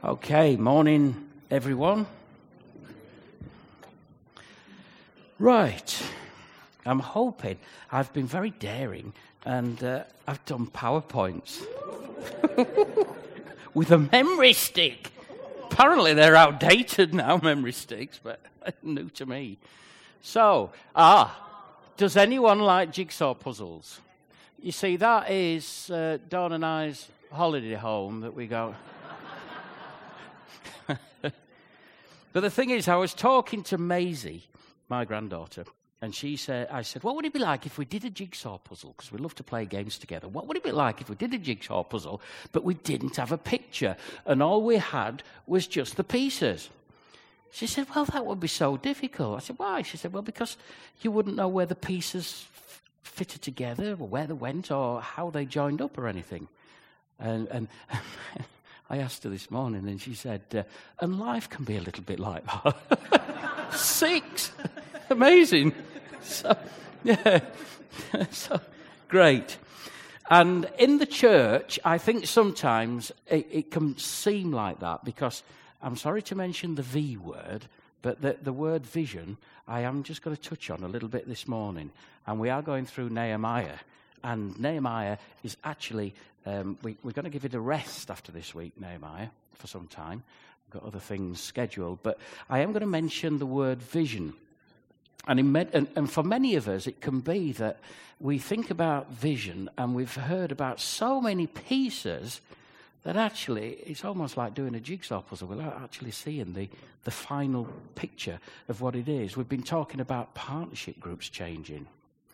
Okay, morning everyone. Right, I'm hoping I've been very daring and I've done PowerPoints with a memory stick. Apparently they're outdated now, memory sticks, but new to me. So, does anyone like jigsaw puzzles? You see, that is Dawn and I's holiday home that we go... But the thing is, I was talking to Maisie, my granddaughter, and I said, what would it be like if we did a jigsaw puzzle? Because we love to play games together. What would it be like if we did a jigsaw puzzle, but we didn't have a picture, and all we had was just the pieces? She said, well, that would be so difficult. I said, why? She said, well, because you wouldn't know where the pieces fitted together, or where they went, or how they joined up, or anything. And I asked her this morning, and she said, and life can be a little bit like that. 6! Amazing. So, yeah. So, great. And in the church, I think sometimes it can seem like that, because I'm sorry to mention the V word, but the word vision, I am just going to touch on a little bit this morning. And we are going through Nehemiah. And Nehemiah is actually... we're going to give it a rest after this week, Nehemiah, for some time. We've got other things scheduled. But I am going to mention the word vision. And for many of us, it can be that we think about vision, and we've heard about so many pieces that actually it's almost like doing a jigsaw puzzle without actually seeing the final picture of what it is. We've been talking about partnership groups changing.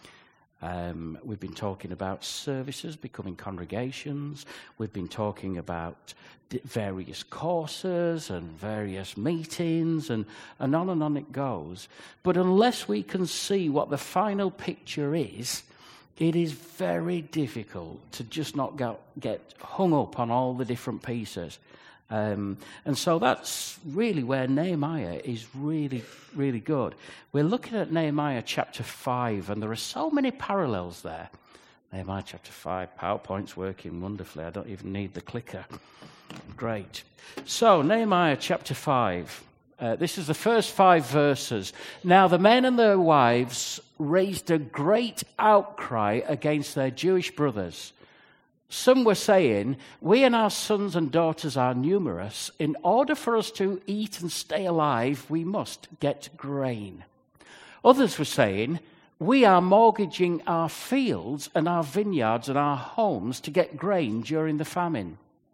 We've been talking about services becoming congregations. We've been talking about various courses and various meetings, and on it goes. But unless we can see what the final picture is, it is very difficult to just not get hung up on all the different pieces. And so that's really where Nehemiah is really, really good. We're looking at Nehemiah chapter 5, and there are so many parallels there. Nehemiah chapter 5, PowerPoint's working wonderfully. I don't even need the clicker. Great. So, Nehemiah chapter 5. This is the first 5 verses. Now the men and their wives raised a great outcry against their Jewish brothers. Some were saying, we and our sons and daughters are numerous. In order for us to eat and stay alive, we must get grain. Others were saying, we are mortgaging our fields and our vineyards and our homes to get grain during the famine.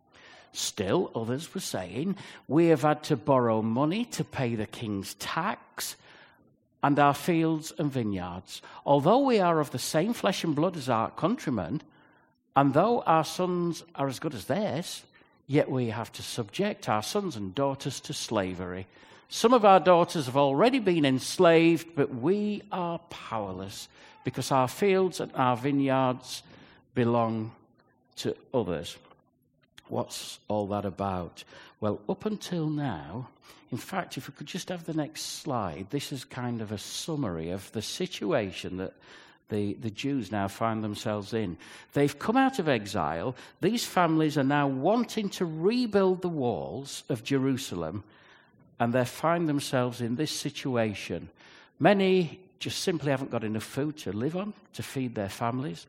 Still, others were saying, we have had to borrow money to pay the king's tax and our fields and vineyards. Although we are of the same flesh and blood as our countrymen, and though our sons are as good as theirs, yet we have to subject our sons and daughters to slavery. Some of our daughters have already been enslaved, but we are powerless because our fields and our vineyards belong to others. What's all that about? Well, up until now, in fact, if we could just have the next slide, this is kind of a summary of the situation that the Jews now find themselves in. They've come out of exile. These families are now wanting to rebuild the walls of Jerusalem, and they find themselves in this situation. Many just simply haven't got enough food to live on, to feed their families.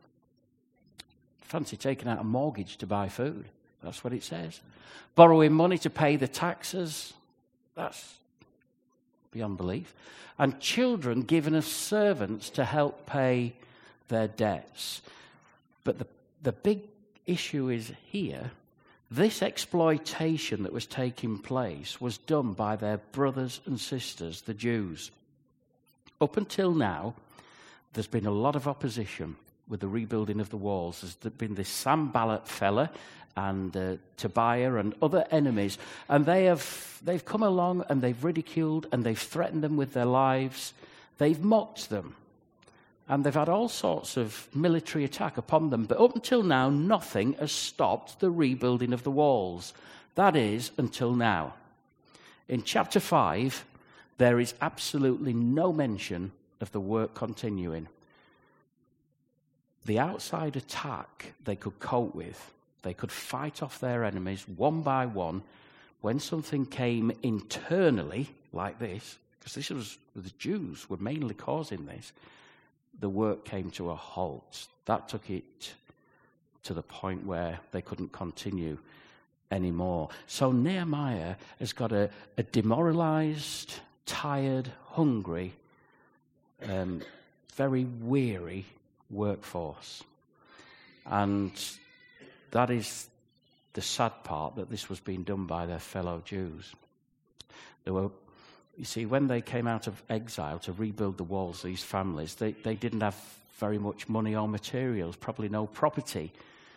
Fancy taking out a mortgage to buy food. That's what it says. Borrowing money to pay the taxes. That's beyond belief. And children given as servants to help pay their debts. But the big issue is here, this exploitation that was taking place was done by their brothers and sisters, the Jews. Up until now, there's been a lot of opposition with the rebuilding of the walls. There's been this Sanballat fella and Tobiah and other enemies, and they've come along and they've ridiculed and they've threatened them with their lives. They've mocked them, and they've had all sorts of military attack upon them. But up until now, nothing has stopped the rebuilding of the walls. That is, until now. In chapter 5, there is absolutely no mention of the work continuing. The outside attack they could cope with. They could fight off their enemies one by one, when something came internally like this, because this was the Jews were mainly causing this, the work came to a halt. That took it to the point where they couldn't continue anymore. So Nehemiah has got a demoralized, tired, hungry, very weary workforce. And that is the sad part, that this was being done by their fellow Jews. You see, when they came out of exile to rebuild the walls, these families, they didn't have very much money or materials, probably no property.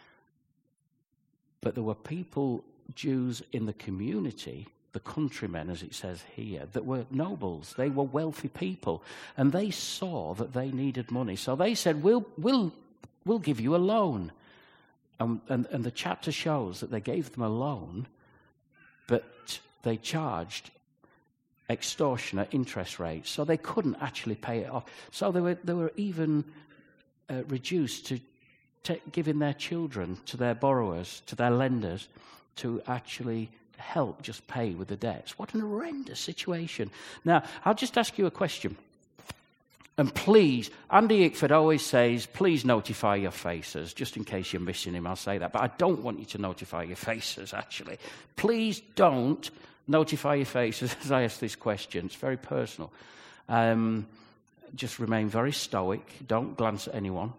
But there were people, Jews in the community, the countrymen, as it says here, that were nobles. They were wealthy people, and they saw that they needed money. So they said, we'll give you a loan. And the chapter shows that they gave them a loan, but they charged extortionate interest rates, so they couldn't actually pay it off. So they were even reduced to giving their children to their borrowers, to their lenders, to actually help just pay with the debts. What an horrendous situation. Now, I'll just ask you a question. And please, Andy Ickford always says, please notify your faces, just in case you're missing him, I'll say that. But I don't want you to notify your faces, actually. Please don't notify your faces as I ask this question. It's very personal. Just remain very stoic. Don't glance at anyone.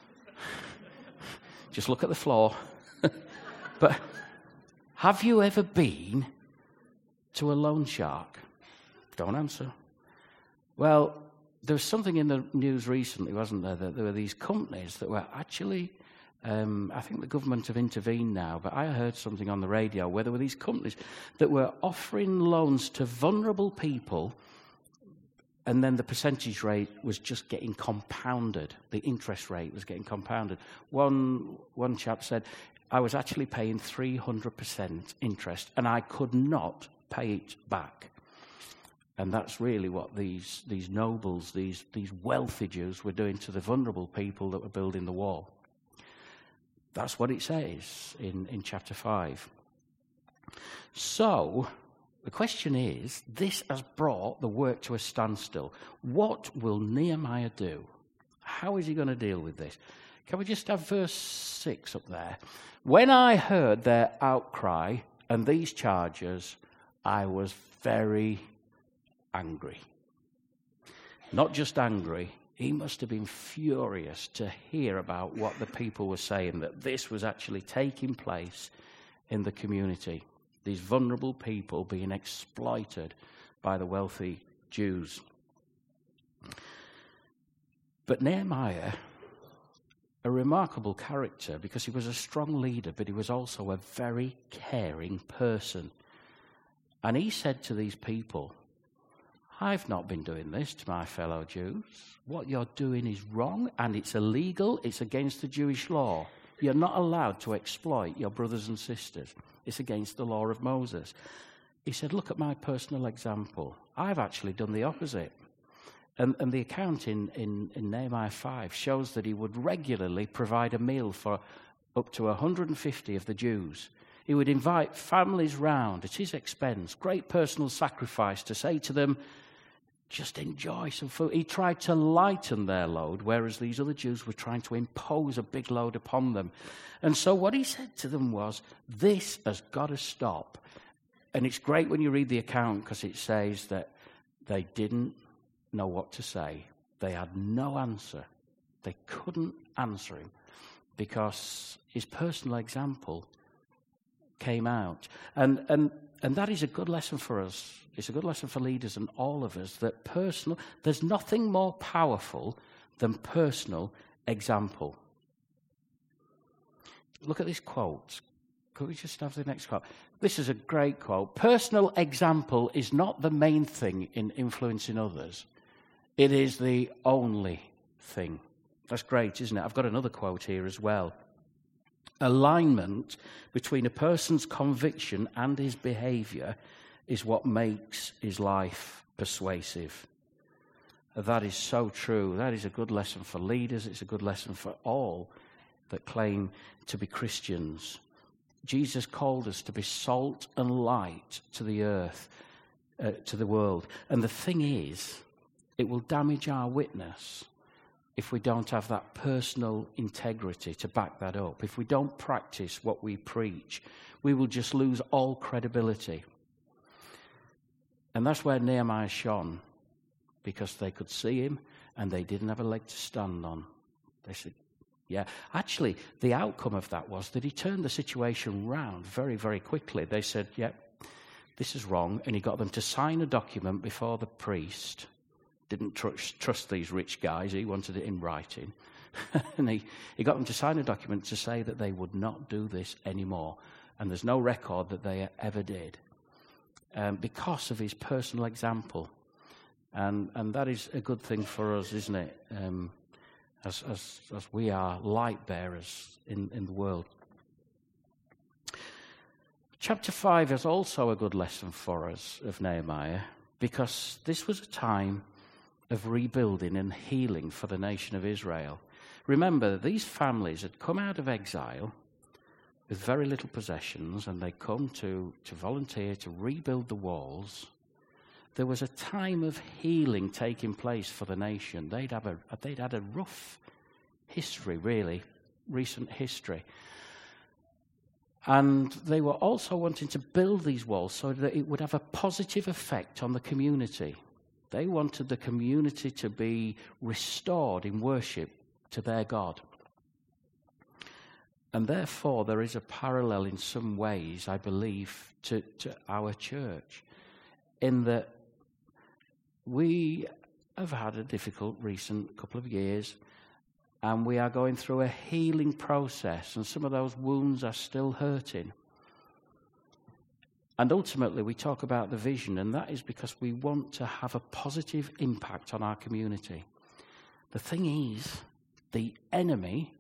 Just look at the floor. But have you ever been to a loan shark? Don't answer. Well, there was something in the news recently, wasn't there, that there were these companies that were actually, I think the government have intervened now, but I heard something on the radio where there were these companies that were offering loans to vulnerable people, and then the percentage rate was just getting compounded. The interest rate was getting compounded. One chap said, I was actually paying 300% interest, and I could not pay it back. And that's really what these nobles, these wealthy Jews were doing to the vulnerable people that were building the wall. That's what it says in chapter 5. So, the question is, this has brought the work to a standstill. What will Nehemiah do? How is he going to deal with this? Can we just have verse 6 up there? When I heard their outcry and these charges, I was very angry. Not just angry, he must have been furious to hear about what the people were saying, that this was actually taking place in the community. These vulnerable people being exploited by the wealthy Jews. But Nehemiah, a remarkable character, because he was a strong leader, but he was also a very caring person. And he said to these people, I've not been doing this to my fellow Jews. What you're doing is wrong, and it's illegal. It's against the Jewish law. You're not allowed to exploit your brothers and sisters. It's against the law of Moses. He said, look at my personal example. I've actually done the opposite. And the account in Nehemiah 5 shows that he would regularly provide a meal for up to 150 of the Jews. He would invite families round at his expense, great personal sacrifice, to say to them, just enjoy some food. He tried to lighten their load, whereas these other Jews were trying to impose a big load upon them. And so what he said to them was, this has got to stop. And it's great when you read the account, because it says that they didn't know what to say. They had no answer. They couldn't answer him, because his personal example came out. And that is a good lesson for us. It's a good lesson for leaders and all of us, that there's nothing more powerful than personal example. Look at this quote. Could we just have the next quote? This is a great quote. Personal example is not the main thing in influencing others. It is the only thing. That's great, isn't it? I've got another quote here as well. Alignment between a person's conviction and his behavior is what makes his life persuasive. That is so true. That is a good lesson for leaders. It's a good lesson for all that claim to be Christians. Jesus called us to be salt and light to the earth, to the world. And the thing is, it will damage our witness if we don't have that personal integrity to back that up. If we don't practice what we preach, we will just lose all credibility. And that's where Nehemiah shone, because they could see him and they didn't have a leg to stand on. They said, yeah. Actually, the outcome of that was that he turned the situation round very, very quickly. They said, yeah, this is wrong. And he got them to sign a document before the priest. Didn't trust these rich guys. He wanted it in writing. And he got them to sign a document to say that they would not do this anymore. And there's no record that they ever did. Because of his personal example. And that is a good thing for us, isn't it? As we are light bearers in the world. Chapter 5 is also a good lesson for us of Nehemiah, because this was a time of rebuilding and healing for the nation of Israel. Remember, these families had come out of exile with very little possessions, and they come to volunteer to rebuild the walls. There was a time of healing taking place for the nation. They'd had a rough history, really, recent history. And they were also wanting to build these walls so that it would have a positive effect on the community. They wanted the community to be restored in worship to their God. And therefore, there is a parallel in some ways, I believe, to our church, in that we have had a difficult recent couple of years, and we are going through a healing process, and some of those wounds are still hurting. And ultimately, we talk about the vision, and that is because we want to have a positive impact on our community. The thing is, the enemy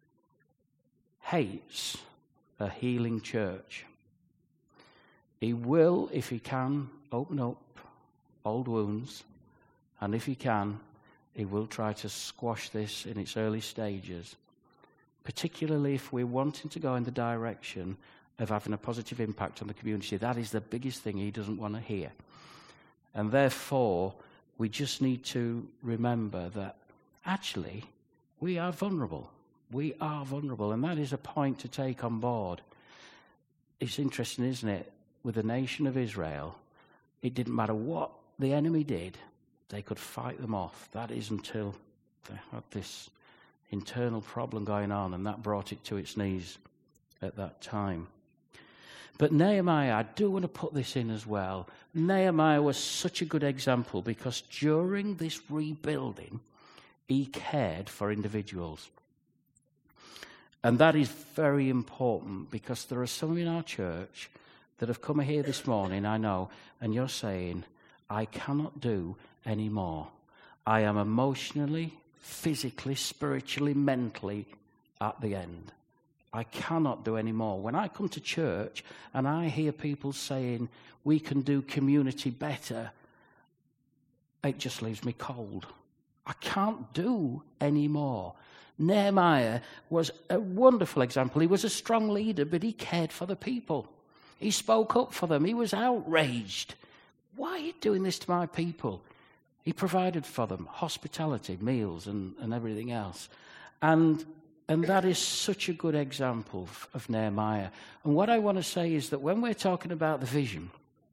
hates a healing church. He will, if he can, open up old wounds, and if he can, he will try to squash this in its early stages, particularly if we're wanting to go in the direction of having a positive impact on the community. That is the biggest thing he doesn't want to hear. And therefore, we just need to remember that actually we are vulnerable. We are vulnerable, and that is a point to take on board. It's interesting, isn't it? With the nation of Israel, it didn't matter what the enemy did, they could fight them off. That is until they had this internal problem going on, and that brought it to its knees at that time. But Nehemiah, I do want to put this in as well. Nehemiah was such a good example because during this rebuilding, he cared for individuals. And that is very important, because there are some in our church that have come here this morning, I know, and you're saying, I cannot do any more. I am emotionally, physically, spiritually, mentally at the end. I cannot do any more. When I come to church and I hear people saying, we can do community better, it just leaves me cold. I can't do any more. Nehemiah was a wonderful example. He was a strong leader, but he cared for the people. He spoke up for them. He was outraged. Why are you doing this to my people? He provided for them hospitality, meals, and everything else. And that is such a good example of Nehemiah. And what I want to say is that when we're talking about the vision,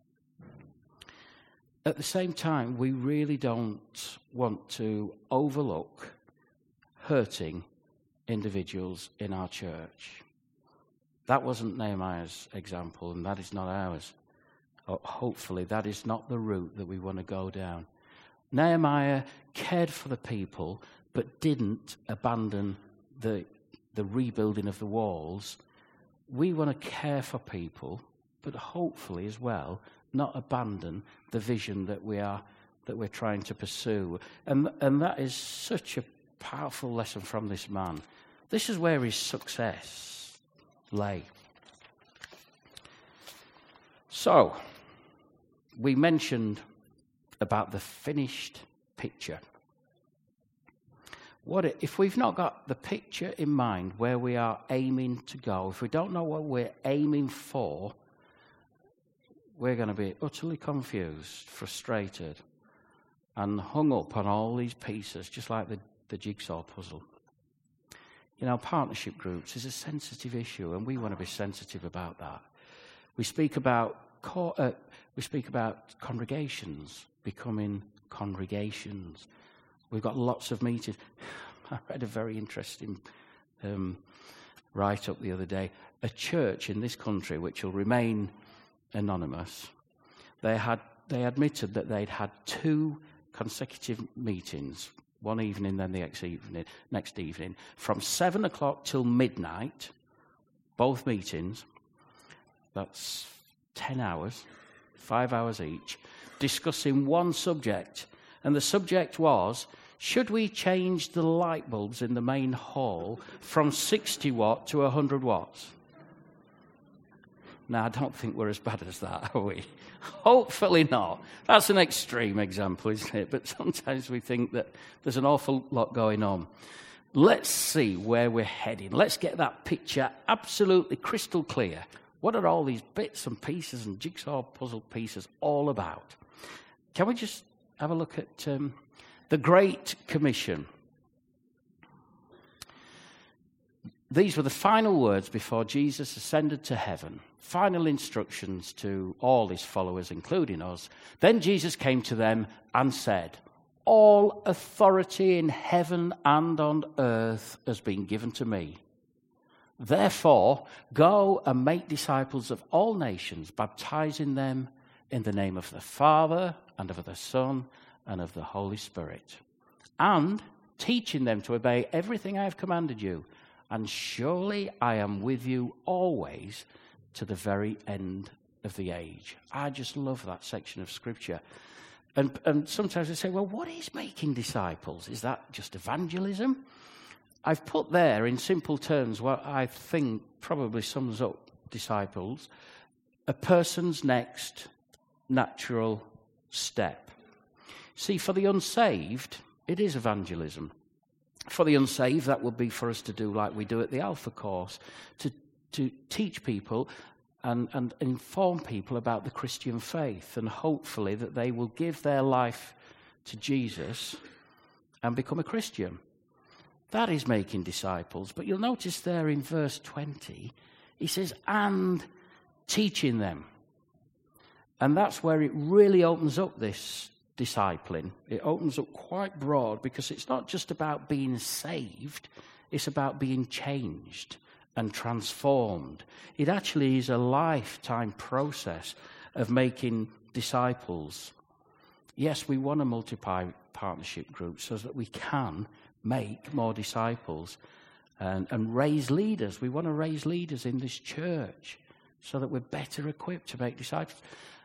at the same time, we really don't want to overlook hurting individuals in our church. That wasn't Nehemiah's example, and that is not ours. Hopefully, that is not the route that we want to go down. Nehemiah cared for the people, but didn't abandon the rebuilding of the walls. We want to care for people, but hopefully as well, not abandon the vision that we're trying to pursue. And that is such a powerful lesson from this man. This is where his success lay. So, we mentioned about the finished picture. If we've not got the picture in mind where we are aiming to go, if we don't know what we're aiming for, we're going to be utterly confused, frustrated, and hung up on all these pieces, just like the jigsaw puzzle. You know, partnership groups is a sensitive issue, and we want to be sensitive about that. We speak about congregations becoming congregations. We've got lots of meetings. I read a very interesting write-up the other day. A church in this country, which will remain anonymous, they admitted that they'd had 2 consecutive meetings, one evening, then the next evening, from 7 o'clock till midnight, both meetings. That's 10 hours, 5 hours each, discussing one subject. And the subject was, should we change the light bulbs in the main hall from 60 watt to 100 watts? Now, I don't think we're as bad as that, are we? Hopefully not. That's an extreme example, isn't it? But sometimes we think that there's an awful lot going on. Let's see where we're heading. Let's get that picture absolutely crystal clear. What are all these bits and pieces and jigsaw puzzle pieces all about? Can we just have a look at the Great Commission? These were the final words before Jesus ascended to heaven. Final instructions to all his followers, including us. Then Jesus came to them and said, all authority in heaven and on earth has been given to me. Therefore, go and make disciples of all nations, baptizing them in the name of the Father and of the Son and of the Holy Spirit, and teaching them to obey everything I have commanded you. And surely I am with you always to the very end of the age. I just love that section of Scripture. And sometimes I say, well, what is making disciples? Is that just evangelism? I've put there in simple terms what I think probably sums up disciples: a person's next natural step. See, for the unsaved, it is evangelism. For the unsaved, that would be for us to do like we do at the Alpha course, to teach people and inform people about the Christian faith, and hopefully that they will give their life to Jesus and become a Christian. That is making disciples. But you'll notice there in verse 20, he says, and teaching them. And that's where it really opens up this discipling. It opens up quite broad, because it's not just about being saved, it's about being changed and transformed. It actually is a lifetime process of making disciples. Yes, we want to multiply partnership groups so that we can make more disciples and raise leaders. We want to raise leaders in this church so that we're better equipped to make disciples.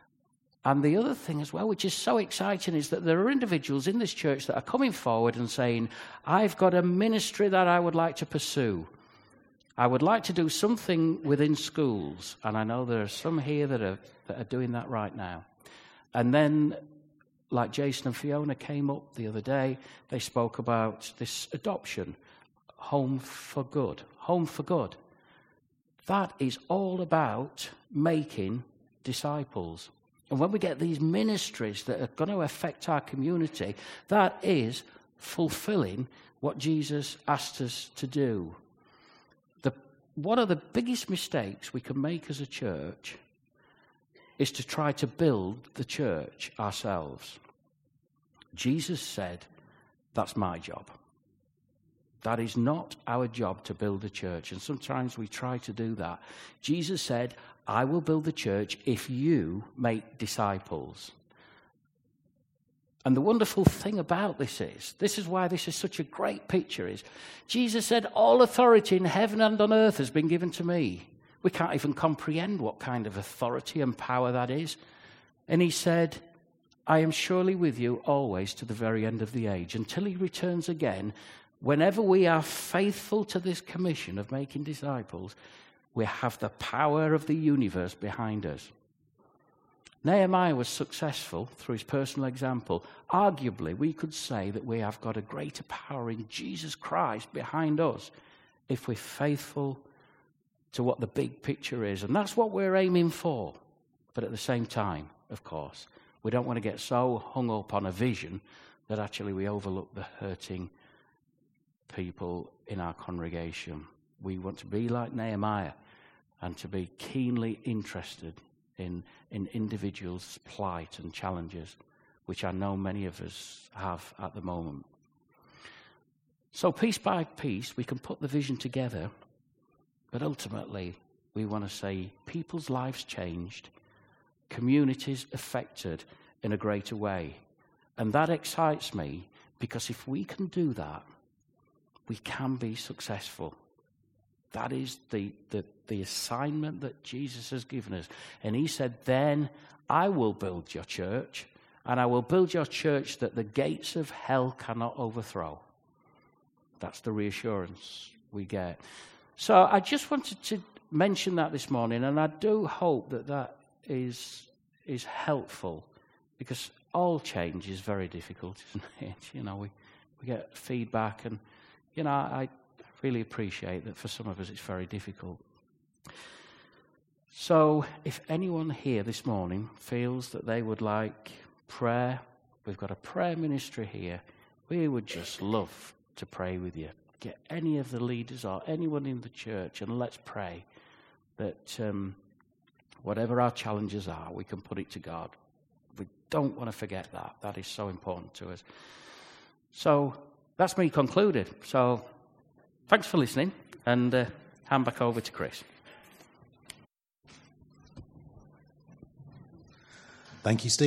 And the other thing as well, which is so exciting, is that there are individuals in this church that are coming forward and saying, I've got a ministry that I would like to pursue. I would like to do something within schools. And I know there are some here that are doing that right now. And then, like Jason and Fiona came up the other day, they spoke about this adoption, Home for Good. Home for Good. That is all about making disciples. And when we get these ministries that are going to affect our community, that is fulfilling what Jesus asked us to do. One of the biggest mistakes we can make as a church is to try to build the church ourselves. Jesus said, that's my job. That is not our job to build a church. And sometimes we try to do that. Jesus said, I will build the church if you make disciples. And the wonderful thing about this is why this is such a great picture, is Jesus said, all authority in heaven and on earth has been given to me. We can't even comprehend what kind of authority and power that is. And he said, I am surely with you always to the very end of the age, until he returns again. Whenever we are faithful to this commission of making disciples, we have the power of the universe behind us. Nehemiah was successful through his personal example. Arguably, we could say that we have got a greater power in Jesus Christ behind us if we're faithful to what the big picture is. And that's what we're aiming for. But at the same time, of course, we don't want to get so hung up on a vision that actually we overlook the hurting people in our congregation. We want to be like Nehemiah and to be keenly interested in individuals' plight and challenges, which I know many of us have at the moment. So piece by piece, we can put the vision together, but ultimately, we want to say people's lives changed, communities affected in a greater way. And that excites me, because if we can do that, we can be successful. That is the assignment that Jesus has given us. And he said, then I will build your church, and I will build your church that the gates of hell cannot overthrow. That's the reassurance we get. So I just wanted to mention that this morning, and I do hope that that is helpful, because all change is very difficult, isn't it? You know, we get feedback, and, you know, I really appreciate that for some of us it's very difficult. So if anyone here this morning feels that they would like prayer, we've got a prayer ministry here. We would just love to pray with you. Get any of the leaders or anyone in the church, and let's pray that whatever our challenges are, we can put it to God. We don't want to forget that. That is so important to us. So that's me concluded. So thanks for listening, and hand back over to Chris. Thank you, Steve.